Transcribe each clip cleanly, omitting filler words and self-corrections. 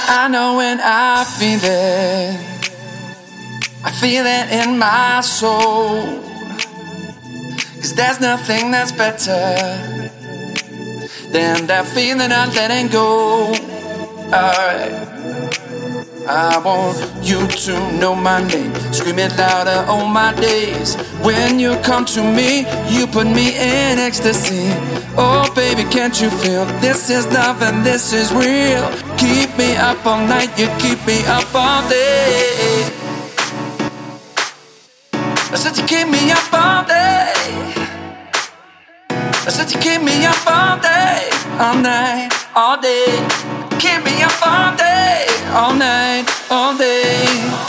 I know when I feel it in my soul. 'Cause there's nothing that's better than that feeling of letting go. Alright, I want you to know my name, scream it louder all my days. When you come to me, you put me in ecstasy. Oh baby, can't you feel this is love and this is real? Keep me up all night, you keep me up all day. I said you keep me up all day. I said you keep me up all day, all night, all day. Keep me up all day, all night, all day.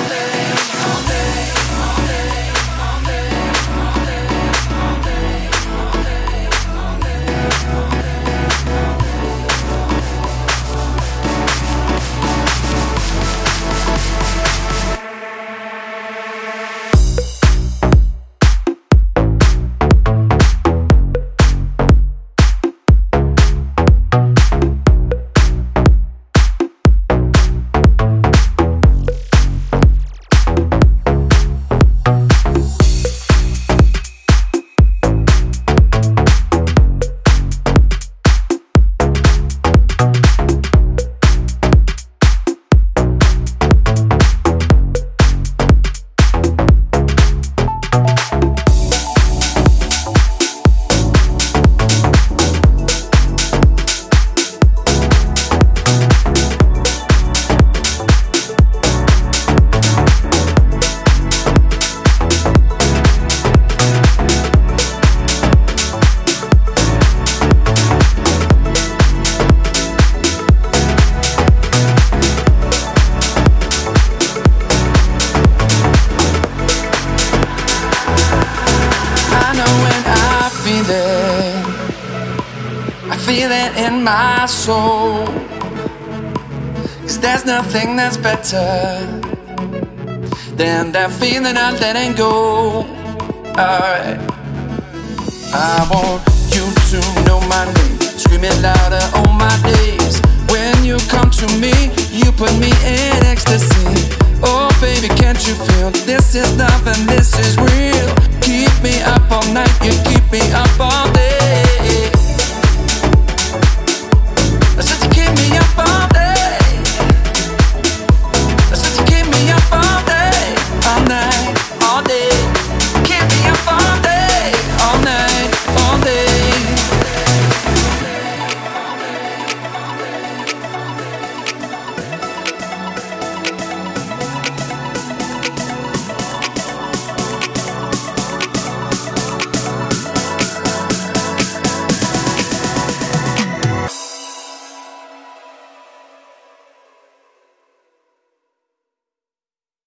I feel it in my soul. 'Cause there's nothing that's better than that feeling of letting go. Alright, I want you to know my name, scream it louder all my days. When you come to me, you put me in ecstasy. Oh baby, can't you feel this is love and this is real? Keep me up all night, you keep me up all day.